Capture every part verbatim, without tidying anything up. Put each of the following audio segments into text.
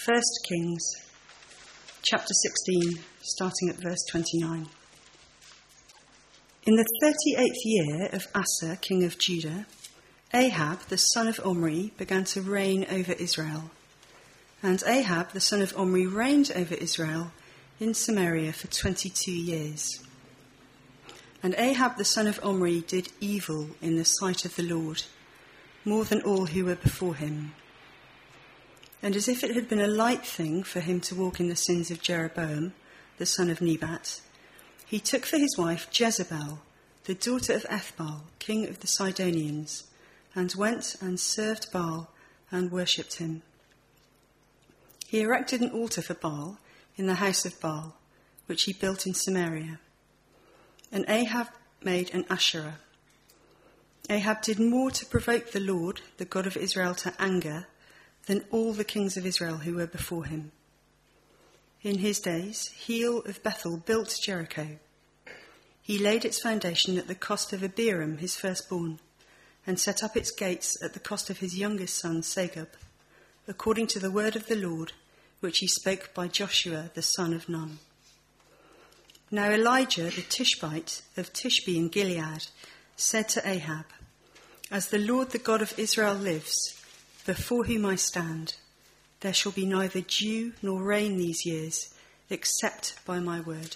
First Kings, chapter sixteen, starting at verse twenty-nine. In the thirty-eighth year of Asa, king of Judah, Ahab, the son of Omri, began to reign over Israel. And Ahab, the son of Omri, reigned over Israel in Samaria for twenty-two years. And Ahab, the son of Omri, did evil in the sight of the Lord, more than all who were before him. And as if it had been a light thing for him to walk in the sins of Jeroboam, the son of Nebat, he took for his wife Jezebel, the daughter of Ethbaal, king of the Sidonians, and went and served Baal and worshipped him. He erected an altar for Baal in the house of Baal, which he built in Samaria. And Ahab made an Asherah. Ahab did more to provoke the Lord, the God of Israel, to anger than all the kings of Israel who were before him. In his days, Heel of Bethel built Jericho. He laid its foundation at the cost of Abiram, his firstborn, and set up its gates at the cost of his youngest son, Segub, according to the word of the Lord, which he spoke by Joshua, the son of Nun. Now Elijah, the Tishbite of Tishbe in Gilead, said to Ahab, "As the Lord, the God of Israel, lives, before whom I stand, there shall be neither dew nor rain these years, except by my word."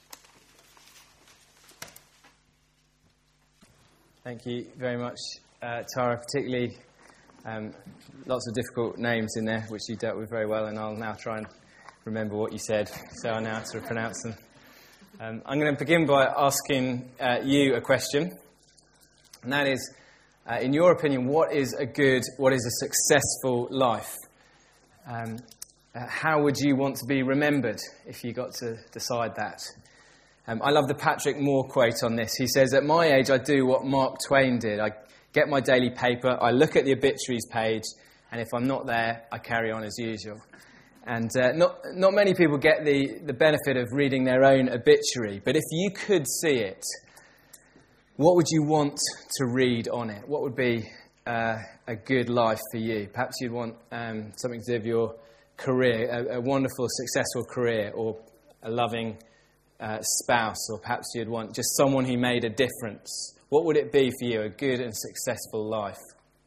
Thank you very much, uh, Tara, particularly um, lots of difficult names in there, which you dealt with very well, and I'll now try and remember what you said, so I know how to pronounce them. Um, I'm going to begin by asking uh, you a question, and that is, Uh, in your opinion, what is a good, what is a successful life? Um, uh, how would you want to be remembered if you got to decide that? Um, I love the Patrick Moore quote on this. He says, "At my age, I do what Mark Twain did. I get my daily paper, I look at the obituaries page, and if I'm not there, I carry on as usual." And uh, not not many people get the, the benefit of reading their own obituary, but if you could see it, what would you want to read on it? What would be uh, a good life for you? Perhaps you'd want um, something to do with your career, a, a wonderful, successful career, or a loving uh, spouse, or perhaps you'd want just someone who made a difference. What would it be for you, a good and successful life?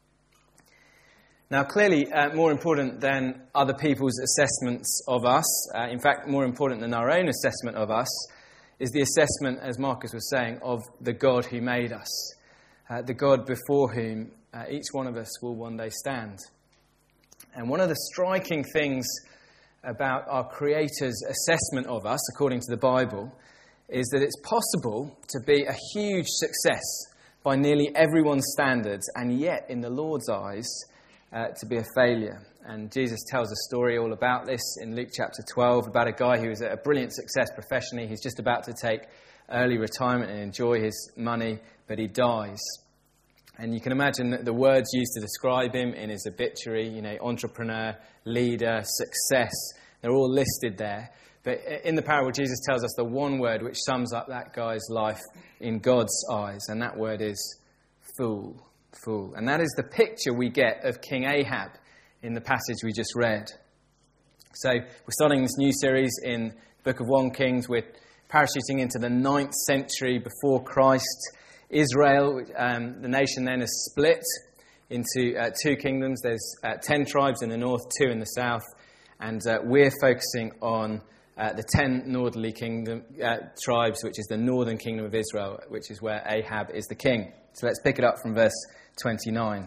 Now, clearly, uh, more important than other people's assessments of us, uh, in fact, more important than our own assessment of us, is the assessment, as Marcus was saying, of the God who made us, uh, the God before whom uh, each one of us will one day stand. And one of the striking things about our Creator's assessment of us, according to the Bible, is that it's possible to be a huge success by nearly everyone's standards, and yet, in the Lord's eyes, uh, to be a failure. And Jesus tells a story all about this in Luke chapter twelve, about a guy who was a brilliant success professionally. He's just about to take early retirement and enjoy his money, but he dies. And you can imagine that the words used to describe him in his obituary, you know, entrepreneur, leader, success, they're all listed there. But in the parable, Jesus tells us the one word which sums up that guy's life in God's eyes, and that word is fool, fool. And that is the picture we get of King Ahab in the passage we just read. So we're starting this new series in the book of First Kings. We're parachuting into the ninth century before Christ. Israel, um, the nation then is split into uh, two kingdoms. There's uh, ten tribes in the north, two in the south. And uh, we're focusing on uh, the ten northerly kingdom uh, tribes, which is the northern kingdom of Israel, which is where Ahab is the king. So let's pick it up from verse twenty-nine.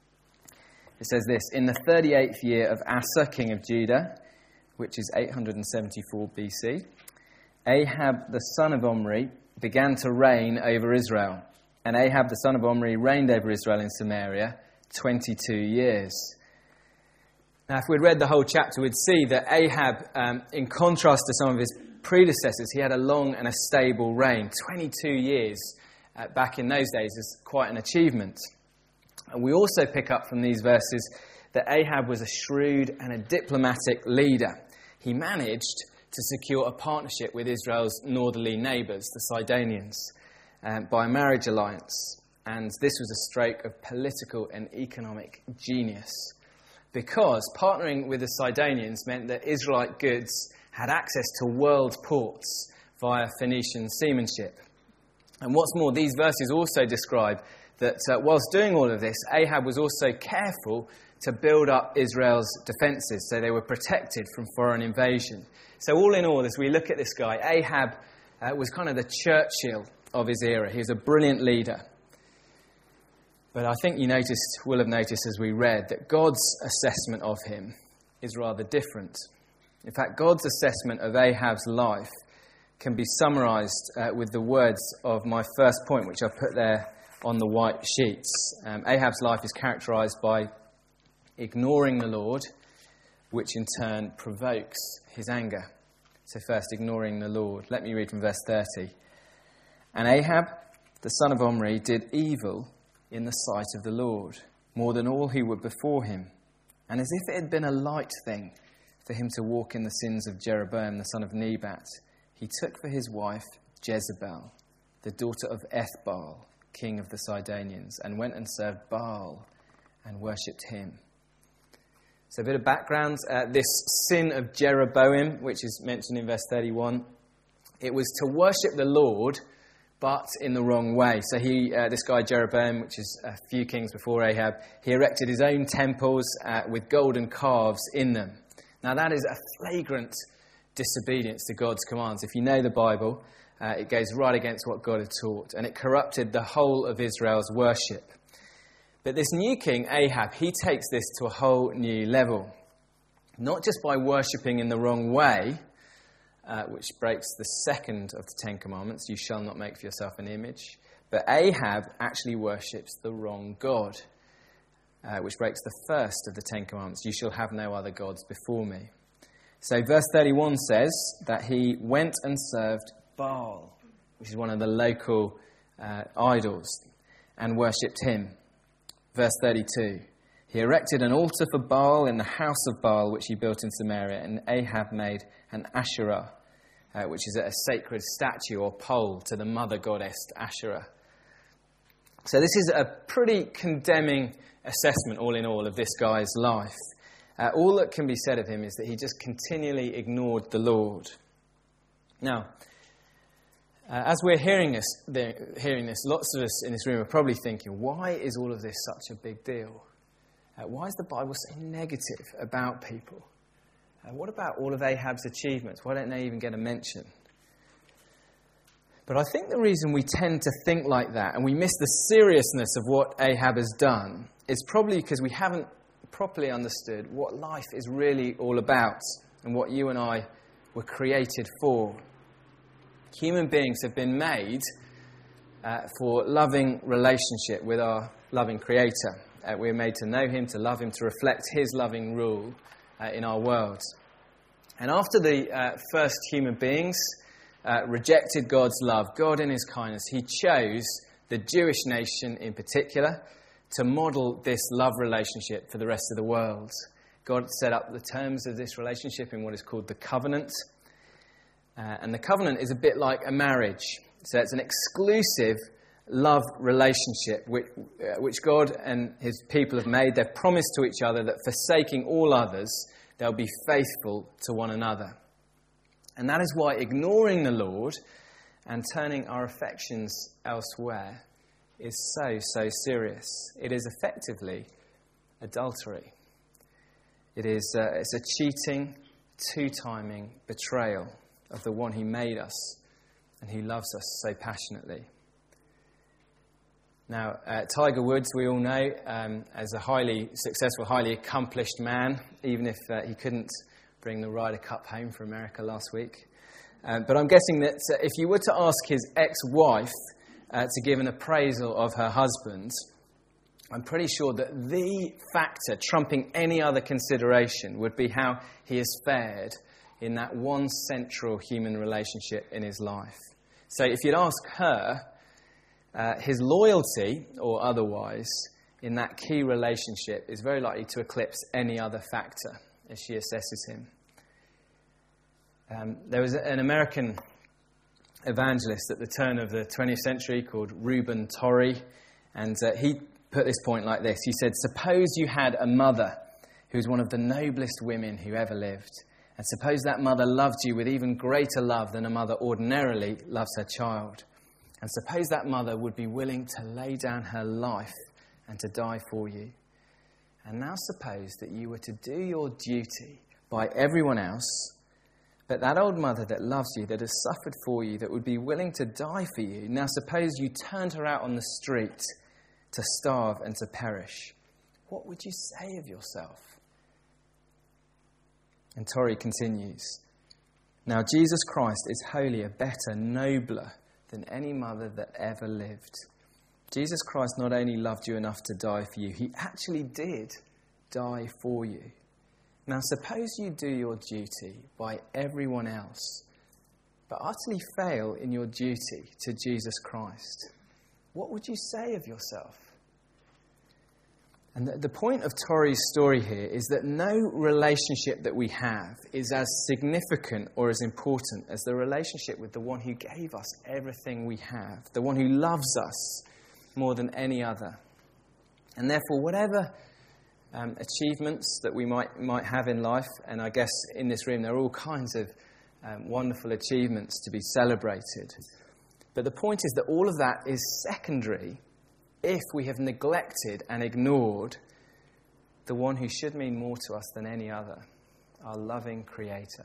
It says this: "In the thirty-eighth year of Asa, king of Judah, which is eight hundred seventy-four B C, Ahab the son of Omri began to reign over Israel. And Ahab the son of Omri reigned over Israel in Samaria twenty-two years." Now, if we'd read the whole chapter, we'd see that Ahab, um, in contrast to some of his predecessors, he had a long and a stable reign. twenty-two years uh, back in those days is quite an achievement. And we also pick up from these verses that Ahab was a shrewd and a diplomatic leader. He managed to secure a partnership with Israel's northerly neighbours, the Sidonians, um, by a marriage alliance. And this was a stroke of political and economic genius. because partnering with the Sidonians meant that Israelite goods had access to world ports via Phoenician seamanship. And what's more, these verses also describe that uh, whilst doing all of this, Ahab was also careful to build up Israel's defences, so they were protected from foreign invasion. So all in all, as we look at this guy, Ahab uh, was kind of the Churchill of his era. He was a brilliant leader. But I think you noticed, will have noticed as we read, that God's assessment of him is rather different. In fact, God's assessment of Ahab's life can be summarised uh, with the words of my first point, which I've put there on the white sheets. Um, Ahab's life is characterised by ignoring the Lord, which in turn provokes his anger. So first, ignoring the Lord. Let me read from verse thirty. And Ahab, the son of Omri, did evil in the sight of the Lord, more than all who were before him. And as if it had been a light thing for him to walk in the sins of Jeroboam, the son of Nebat, he took for his wife Jezebel, the daughter of Ethbaal, king of the Sidonians, and went and served Baal and worshipped him. So a bit of background. Uh, this sin of Jeroboam, which is mentioned in verse thirty-one, it was to worship the Lord, but in the wrong way. So he, uh, this guy Jeroboam, which is a few kings before Ahab, he erected his own temples uh, with golden calves in them. Now that is a flagrant disobedience to God's commands. If you know the Bible, uh, it goes right against what God had taught, and it corrupted the whole of Israel's worship. But this new king, Ahab, he takes this to a whole new level. Not just by worshipping in the wrong way, uh, which breaks the second of the Ten Commandments, you shall not make for yourself an image, but Ahab actually worships the wrong God, uh, which breaks the first of the Ten Commandments, you shall have no other gods before me. So verse thirty-one says that he went and served Baal, which is one of the local uh, idols, and worshipped him. Verse thirty-two, he erected an altar for Baal in the house of Baal, which he built in Samaria, and Ahab made an Asherah, uh, which is a sacred statue or pole to the mother goddess Asherah. So this is a pretty condemning assessment, all in all, of this guy's life. Uh, all that can be said of him is that he just continually ignored the Lord. Now, Uh, as we're hearing this, the, hearing this, lots of us in this room are probably thinking, why is all of this such a big deal? Uh, why is the Bible so negative about people? Uh, what about all of Ahab's achievements? Why don't they even get a mention? But I think the reason we tend to think like that, and we miss the seriousness of what Ahab has done, is probably because we haven't properly understood what life is really all about and what you and I were created for. Human beings have been made uh, for loving relationship with our loving Creator. Uh, we're made to know Him, to love Him, to reflect His loving rule uh, in our world. And after the uh, first human beings uh, rejected God's love, God in His kindness, He chose the Jewish nation in particular to model this love relationship for the rest of the world. God set up the terms of this relationship in what is called the covenant. Uh, and the covenant is a bit like a marriage. So it's an exclusive love relationship which, uh, which God and his people have made. They've promised to each other that forsaking all others, they'll be faithful to one another. And that is why ignoring the Lord and turning our affections elsewhere is so, so serious. It is effectively adultery. It is uh, it's a cheating, two-timing betrayal of the one who made us and who loves us so passionately. Now, uh, Tiger Woods, we all know, um, as a highly successful, highly accomplished man, even if uh, he couldn't bring the Ryder Cup home for America last week. Um, but I'm guessing that uh, if you were to ask his ex-wife uh, to give an appraisal of her husband, I'm pretty sure that the factor trumping any other consideration would be how he has fared in that one central human relationship in his life. So if you'd ask her, uh, his loyalty, or otherwise, in that key relationship is very likely to eclipse any other factor as she assesses him. Um, there was an American evangelist at the turn of the twentieth century called Reuben Torrey, and uh, he put this point like this. He said, suppose you had a mother who was one of the noblest women who ever lived. And suppose that mother loved you with even greater love than a mother ordinarily loves her child. And suppose that mother would be willing to lay down her life and to die for you. And now suppose that you were to do your duty by everyone else, but that old mother that loves you, that has suffered for you, that would be willing to die for you, now suppose you turned her out on the street to starve and to perish. What would you say of yourself? And Torrey continues, now Jesus Christ is holier, better, nobler than any mother that ever lived. Jesus Christ not only loved you enough to die for you, he actually did die for you. Now suppose you do your duty by everyone else, but utterly fail in your duty to Jesus Christ. What would you say of yourself? And the, the point of Torrey's story here is that no relationship that we have is as significant or as important as the relationship with the one who gave us everything we have, the one who loves us more than any other. And therefore, whatever um, achievements that we might might have in life, and I guess in this room there are all kinds of um, wonderful achievements to be celebrated. But the point is that all of that is secondary if we have neglected and ignored the one who should mean more to us than any other, our loving Creator.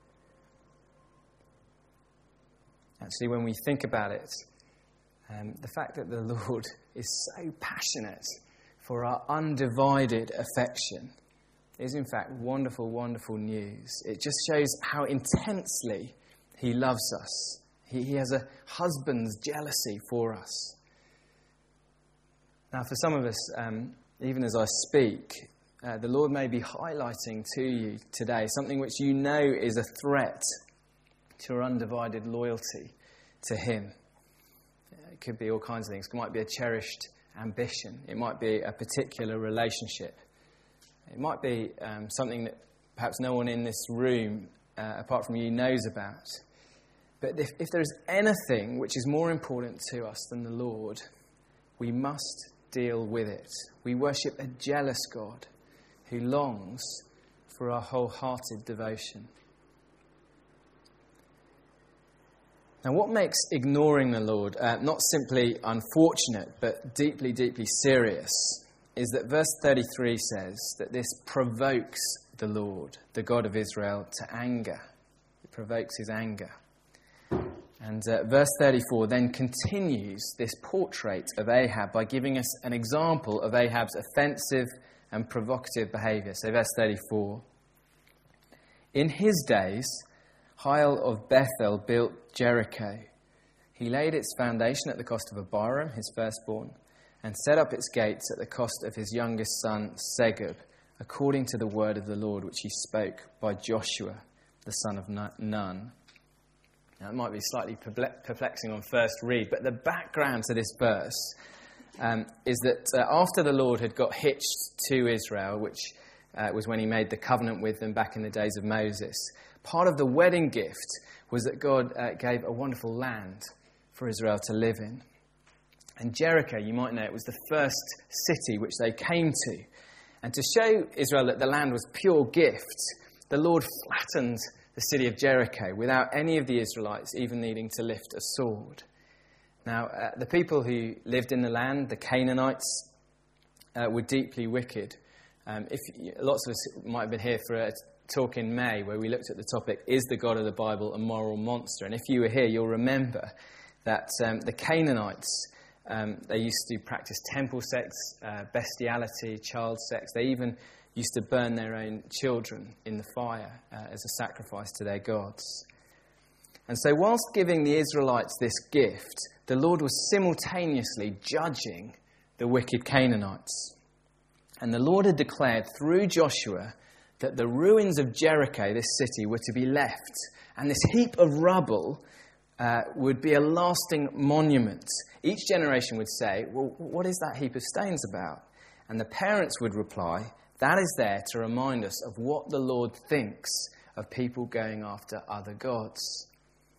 Actually, when we think about it, um, the fact that the Lord is so passionate for our undivided affection is in fact wonderful, wonderful news. It just shows how intensely he loves us. He, he has a husband's jealousy for us. Now, for some of us, um, even as I speak, uh, the Lord may be highlighting to you today something which you know is a threat to your undivided loyalty to him. It could be all kinds of things. It might be a cherished ambition. It might be a particular relationship. It might be um, something that perhaps no one in this room, uh, apart from you, knows about. But if, if there is anything which is more important to us than the Lord, we must deal with it. We worship a jealous God who longs for our wholehearted devotion. Now, what makes ignoring the Lord uh, not simply unfortunate, but deeply, deeply serious, is that verse thirty-three says that this provokes the Lord, the God of Israel, to anger. It provokes his anger. And uh, verse thirty-four then continues this portrait of Ahab by giving us an example of Ahab's offensive and provocative behaviour. So verse thirty-four. In his days, Hiel of Bethel built Jericho. He laid its foundation at the cost of Abiram, his firstborn, and set up its gates at the cost of his youngest son, Segub, according to the word of the Lord which he spoke by Joshua, the son of Nun. Now, it might be slightly perplexing on first read, but the background to this verse um, is that uh, after the Lord had got hitched to Israel, which uh, was when he made the covenant with them back in the days of Moses, part of the wedding gift was that God uh, gave a wonderful land for Israel to live in. And Jericho, you might know, it was the first city which they came to. And to show Israel that the land was pure gift, the Lord flattened the city of Jericho without any of the Israelites even needing to lift a sword. Now, uh, the people who lived in the land, the Canaanites, uh, were deeply wicked. Um, if lots of us might have been here for a talk in May where we looked at the topic, is the God of the Bible a moral monster? And if you were here, you'll remember that um, the Canaanites, um, they used to practice temple sex, uh, bestiality, child sex. They even used to burn their own children in the fire uh, as a sacrifice to their gods. And so whilst giving the Israelites this gift, the Lord was simultaneously judging the wicked Canaanites. And the Lord had declared through Joshua that the ruins of Jericho, this city, were to be left. And this heap of rubble uh, would be a lasting monument. Each generation would say, well, what is that heap of stones about? And the parents would reply, that is there to remind us of what the Lord thinks of people going after other gods.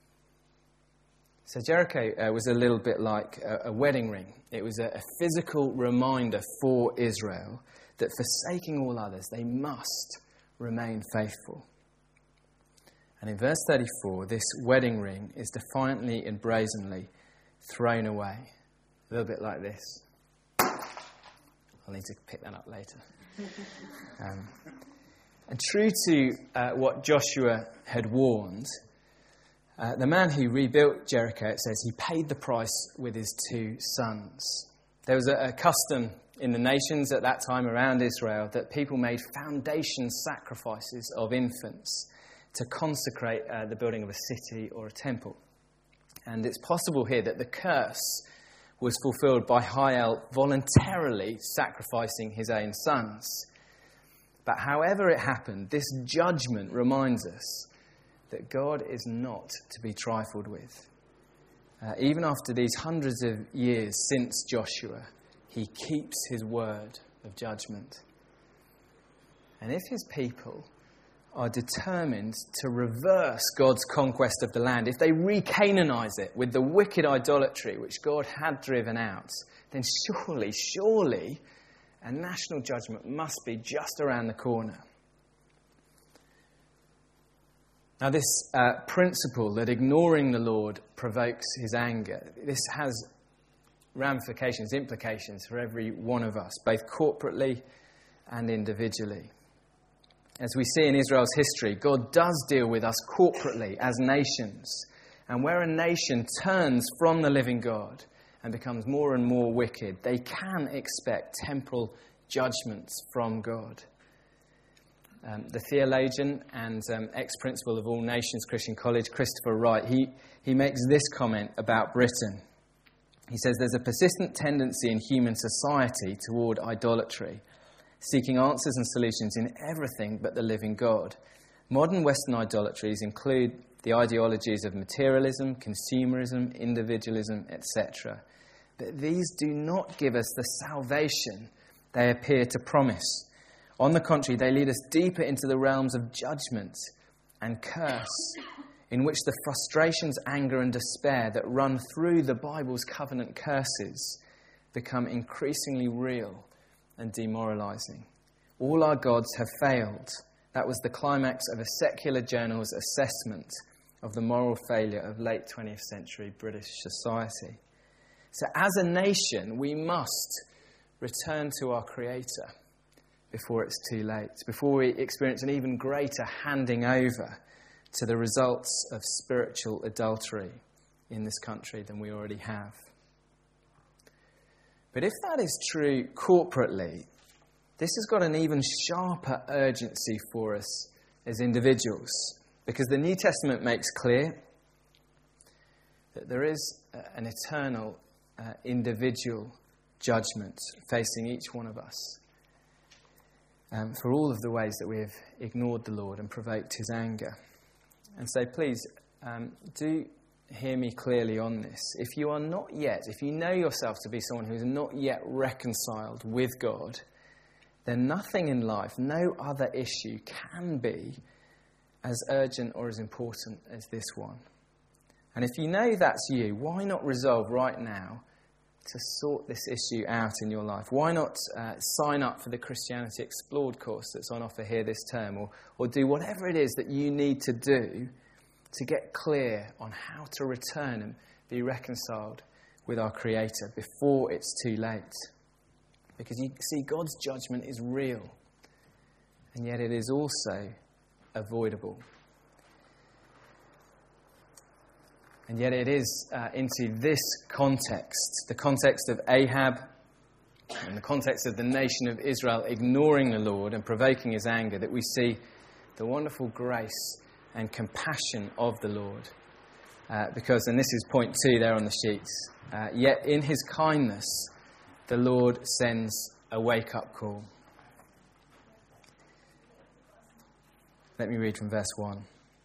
So Jericho uh, was a little bit like a, a wedding ring. It was a, a physical reminder for Israel that forsaking all others, they must remain faithful. And in verse thirty-four, this wedding ring is defiantly and brazenly thrown away. A little bit like this. I'll need to pick that up later. Um, and true to uh, what Joshua had warned, uh, the man who rebuilt Jericho, it says, he paid the price with his two sons. There was a, a custom in the nations at that time around Israel that people made foundation sacrifices of infants to consecrate uh, the building of a city or a temple. And it's possible here that the curse was fulfilled by Hiel voluntarily sacrificing his own sons. But however it happened, this judgment reminds us that God is not to be trifled with. Uh, even after these hundreds of years since Joshua, he keeps his word of judgment. And if his people are determined to reverse God's conquest of the land, if they re-Canaanize it with the wicked idolatry which God had driven out, then surely, surely, a national judgment must be just around the corner. Now, this uh, principle that ignoring the Lord provokes his anger, this has ramifications, implications for every one of us, both corporately and individually. As we see in Israel's history, God does deal with us corporately as nations. And where a nation turns from the living God and becomes more and more wicked, they can expect temporal judgments from God. Um, the theologian and um, ex-principal of All Nations Christian College, Christopher Wright, he, he makes this comment about Britain. He says, there's a persistent tendency in human society toward idolatry, seeking answers and solutions in everything but the living God. Modern Western idolatries include the ideologies of materialism, consumerism, individualism, et cetera. But these do not give us the salvation they appear to promise. On the contrary, they lead us deeper into the realms of judgment and curse, in which the frustrations, anger, and despair that run through the Bible's covenant curses become increasingly real and demoralizing. All our gods have failed. That was the climax of a secular journal's assessment of the moral failure of late twentieth century British society. So as a nation, we must return to our Creator before it's too late, before we experience an even greater handing over to the results of spiritual adultery in this country than we already have. But if that is true corporately, this has got an even sharper urgency for us as individuals, because the New Testament makes clear that there is an eternal uh, individual judgment facing each one of us um, for all of the ways that we have ignored the Lord and provoked his anger. And so please um, do hear me clearly on this. If you are not yet, if you know yourself to be someone who is not yet reconciled with God, then nothing in life, no other issue can be as urgent or as important as this one. And if you know that's you, why not resolve right now to sort this issue out in your life? Why not uh, sign up for the Christianity Explored course that's on offer here this term, or, or do whatever it is that you need to do to get clear on how to return and be reconciled with our Creator before it's too late. Because you see, God's judgment is real, and yet it is also avoidable. And yet it is uh, into this context, the context of Ahab and the context of the nation of Israel ignoring the Lord and provoking his anger, that we see the wonderful grace and compassion of the Lord. Uh, because, and this is point two there on the sheets, uh, yet in his kindness the Lord sends a wake-up call. Let me read from verse one.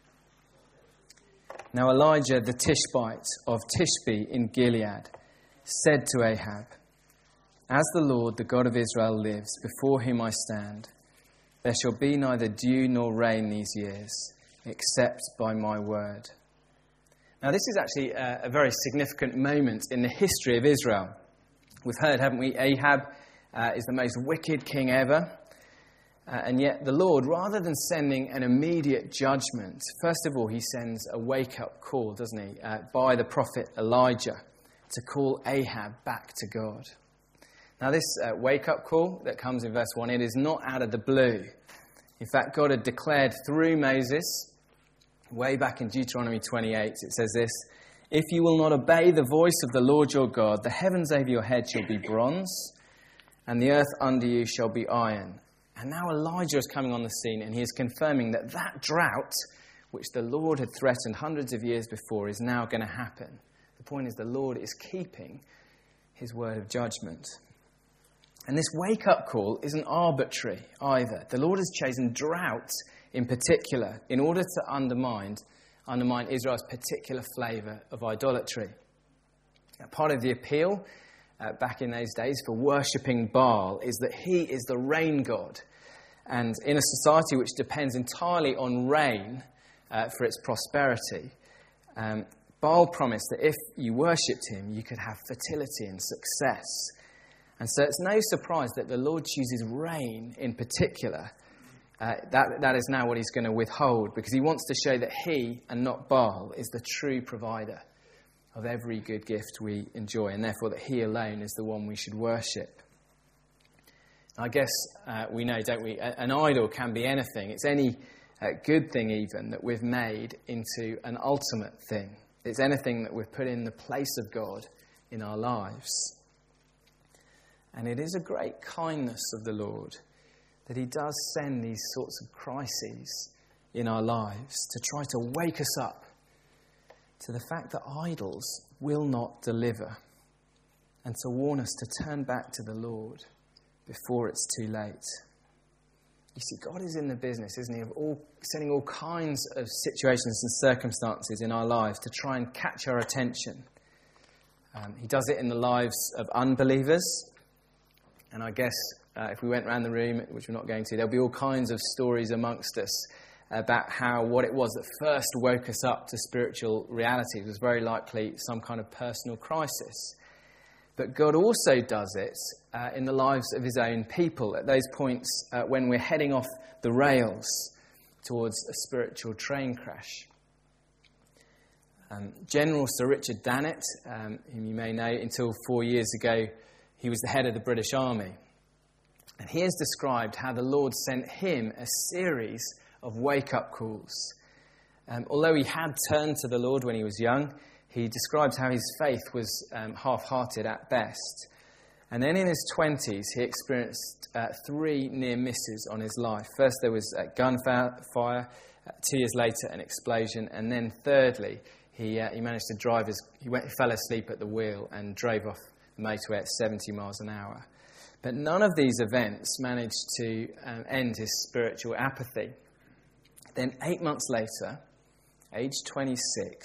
Now Elijah the Tishbite of Tishbe in Gilead said to Ahab, as the Lord, the God of Israel, lives, before whom I stand, there shall be neither dew nor rain these years, except by my word. Now this is actually a, a very significant moment in the history of Israel. We've heard, haven't we, Ahab uh, is the most wicked king ever. Uh, and yet the Lord, rather than sending an immediate judgment, first of all, he sends a wake-up call, doesn't he, uh, by the prophet Elijah to call Ahab back to God. Now this uh, wake-up call that comes in verse one, it is not out of the blue. In fact, God had declared through Moses, way back in Deuteronomy twenty-eight, it says this, "If you will not obey the voice of the Lord your God, the heavens over your head shall be bronze, and the earth under you shall be iron." And now Elijah is coming on the scene, and he is confirming that that drought, which the Lord had threatened hundreds of years before, is now going to happen. The point is the Lord is keeping his word of judgment. And this wake-up call isn't arbitrary either. The Lord has chosen drought in particular in order to undermine, undermine Israel's particular flavour of idolatry. Now, part of the appeal uh, back in those days for worshipping Baal is that he is the rain god. And in a society which depends entirely on rain uh, for its prosperity, um, Baal promised that if you worshipped him, you could have fertility and success. And so it's no surprise that the Lord chooses rain in particular. Uh, that, that is now what he's going to withhold, because he wants to show that he, and not Baal, is the true provider of every good gift we enjoy, and therefore that he alone is the one we should worship. I guess uh, we know, don't we, an idol can be anything. It's any uh, good thing even that we've made into an ultimate thing. It's anything that we've put in the place of God in our lives. And it is a great kindness of the Lord that he does send these sorts of crises in our lives to try to wake us up to the fact that idols will not deliver, and to warn us to turn back to the Lord before it's too late. You see, God is in the business, isn't he, of all, sending all kinds of situations and circumstances in our lives to try and catch our attention. Um, he does it in the lives of unbelievers. And I guess uh, if we went around the room, which we're not going to, there'll be all kinds of stories amongst us about how what it was that first woke us up to spiritual reality was very likely some kind of personal crisis. But God also does it uh, in the lives of his own people at those points uh, when we're heading off the rails towards a spiritual train crash. Um, General Sir Richard Dannatt, um, whom you may know, until four years ago, he was the head of the British Army. And he has described how the Lord sent him a series of wake-up calls. Um, although he had turned to the Lord when he was young, he describes how his faith was um, half-hearted at best. And then in his twenties, he experienced uh, three near misses on his life. First, there was a gunfire. Uh, two years later, an explosion. And then thirdly, he uh, he managed to drive his... He, went, he fell asleep at the wheel and drove off the motorway at seventy miles an hour. But none of these events managed to um, end his spiritual apathy. Then eight months later, age twenty-six,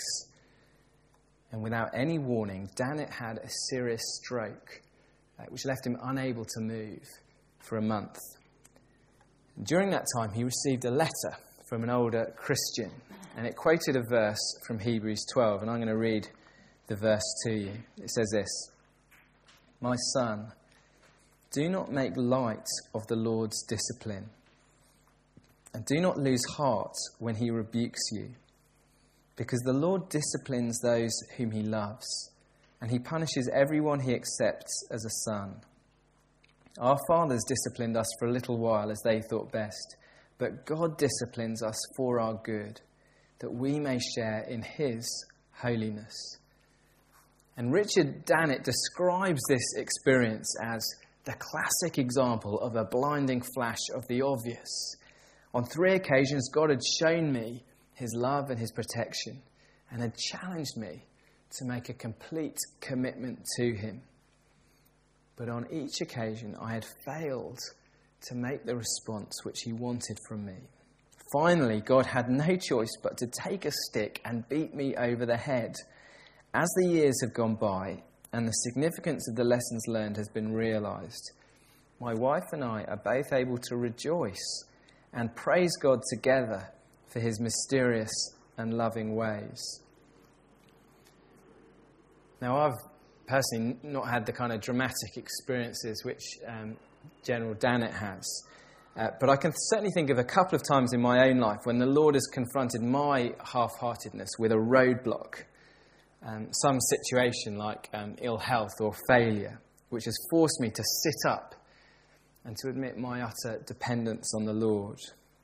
and without any warning, Dannatt had a serious stroke, uh, which left him unable to move for a month. During that time, he received a letter from an older Christian, and it quoted a verse from Hebrews twelve, and I'm going to read the verse to you. It says this: "My son, do not make light of the Lord's discipline, and do not lose heart when he rebukes you. Because the Lord disciplines those whom he loves, and he punishes everyone he accepts as a son. Our fathers disciplined us for a little while as they thought best, but God disciplines us for our good, that we may share in his holiness." And Richard Dannatt describes this experience as the classic example of a blinding flash of the obvious. On three occasions, God had shown me his love and his protection, and had challenged me to make a complete commitment to him. But on each occasion, I had failed to make the response which he wanted from me. Finally, God had no choice but to take a stick and beat me over the head. As the years have gone by, and the significance of the lessons learned has been realised, my wife and I are both able to rejoice and praise God together for his mysterious and loving ways. Now, I've personally not had the kind of dramatic experiences which um, General Dannett has. Uh, but I can certainly think of a couple of times in my own life when the Lord has confronted my half-heartedness with a roadblock, um, some situation like um, ill health or failure, which has forced me to sit up and to admit my utter dependence on the Lord.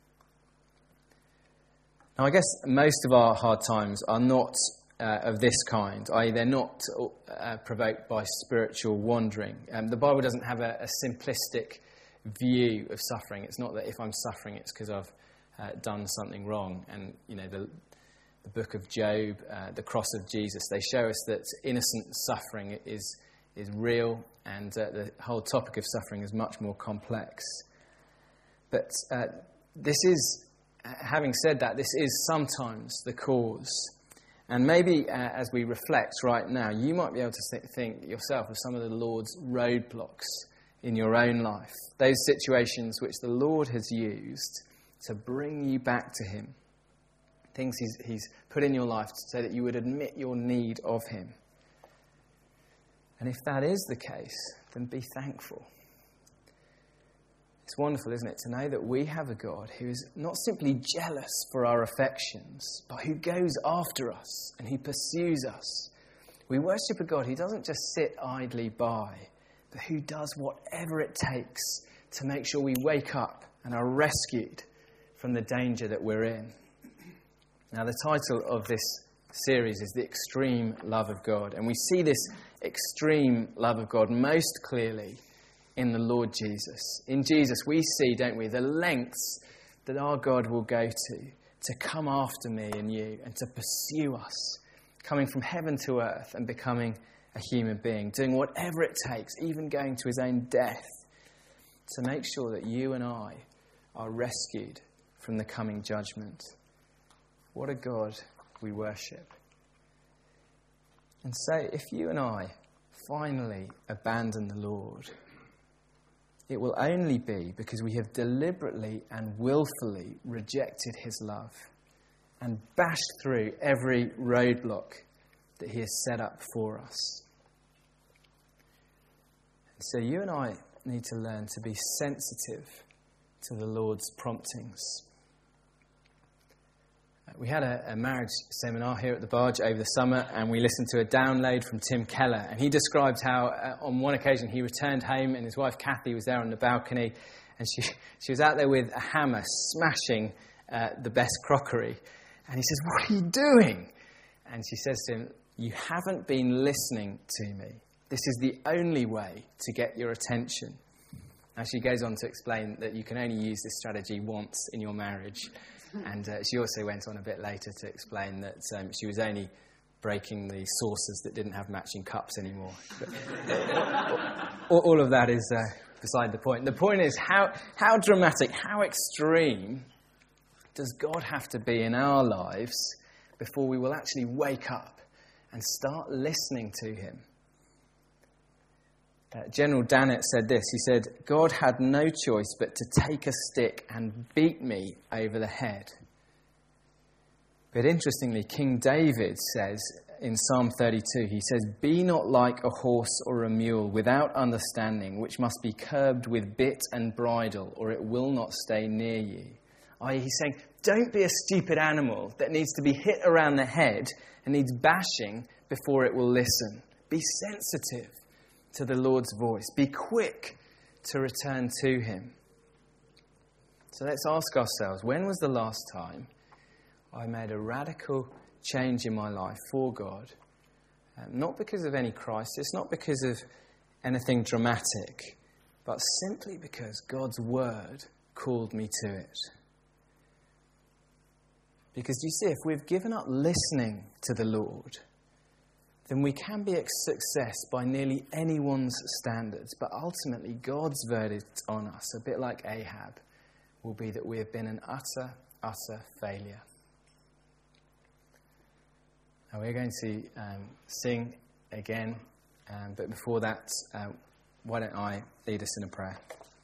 Now, I guess most of our hard times are not uh, of this kind, that is they're not uh, provoked by spiritual wandering. Um, the Bible doesn't have a, a simplistic view of suffering. It's not that if I'm suffering, it's because I've uh, done something wrong. And, you know, the, the book of Job, uh, the cross of Jesus, they show us that innocent suffering is is real, and uh, the whole topic of suffering is much more complex. But uh, this is, having said that, this is sometimes the cause. And maybe uh, as we reflect right now, you might be able to th- think yourself of some of the Lord's roadblocks in your own life, those situations which the Lord has used to bring you back to him, things he's, he's put in your life so that you would admit your need of him. And if that is the case, then be thankful. It's wonderful, isn't it, to know that we have a God who is not simply jealous for our affections, but who goes after us and who pursues us. We worship a God who doesn't just sit idly by, but who does whatever it takes to make sure we wake up and are rescued from the danger that we're in. Now, the title of this series is The Extreme Love of God, and we see this extreme love of God most clearly in the Lord Jesus. In Jesus, we see, don't we, the lengths that our God will go to to come after me and you and to pursue us, coming from heaven to earth and becoming a human being, doing whatever it takes, even going to his own death, to make sure that you and I are rescued from the coming judgment. What a God we worship. And so, if you and I finally abandon the Lord, it will only be because we have deliberately and willfully rejected his love and bashed through every roadblock that he has set up for us. And so you and I need to learn to be sensitive to the Lord's promptings. We had a, a marriage seminar here at the Barge over the summer, and we listened to a download from Tim Keller, and he described how uh, on one occasion he returned home and his wife Kathy was there on the balcony, and she she was out there with a hammer smashing uh, the best crockery, and he says, "What are you doing?" And she says to him, "You haven't been listening to me. This is the only way to get your attention." Now she goes on to explain that you can only use this strategy once in your marriage. And uh, she also went on a bit later to explain that um, she was only breaking the saucers that didn't have matching cups anymore. But all, all of that is uh, beside the point. The point is how, how dramatic, how extreme does God have to be in our lives before we will actually wake up and start listening to him? Uh, General Dannett said this. He said, "God had no choice but to take a stick and beat me over the head." But interestingly, King David says in Psalm thirty-two, he says, "Be not like a horse or a mule without understanding, which must be curbed with bit and bridle, or it will not stay near you." that is, he's saying, don't be a stupid animal that needs to be hit around the head and needs bashing before it will listen. Be sensitive to the Lord's voice. Be quick to return to him. So let's ask ourselves, when was the last time I made a radical change in my life for God? Um, not because of any crisis, not because of anything dramatic, but simply because God's word called me to it. Because you see, if we've given up listening to the Lord, then we can be a success by nearly anyone's standards. But ultimately, God's verdict on us, a bit like Ahab, will be that we have been an utter, utter failure. Now we're going to um, sing again, um, but before that, uh, why don't I lead us in a prayer?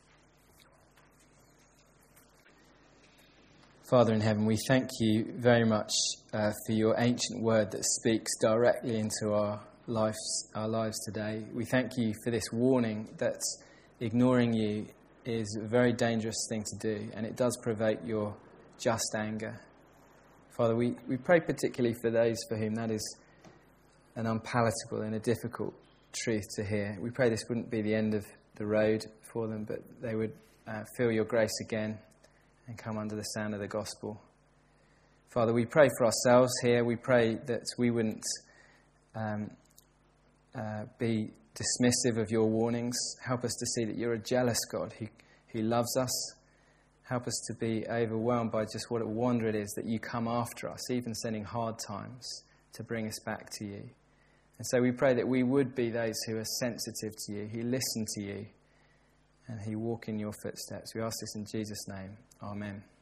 Father in heaven, we thank you very much uh, for your ancient word that speaks directly into our lives, our lives today. We thank you for this warning that ignoring you is a very dangerous thing to do, and it does provoke your just anger. Father, we, we pray particularly for those for whom that is an unpalatable and a difficult truth to hear. We pray this wouldn't be the end of the road for them, but they would uh, feel your grace again and come under the sound of the gospel. Father, we pray for ourselves here. We pray that we wouldn't um, uh, be dismissive of your warnings. Help us to see that you're a jealous God who, who loves us. Help us to be overwhelmed by just what a wonder it is that you come after us, even sending hard times to bring us back to you. And so we pray that we would be those who are sensitive to you, who listen to you, and who walk in your footsteps. We ask this in Jesus' name. Amen.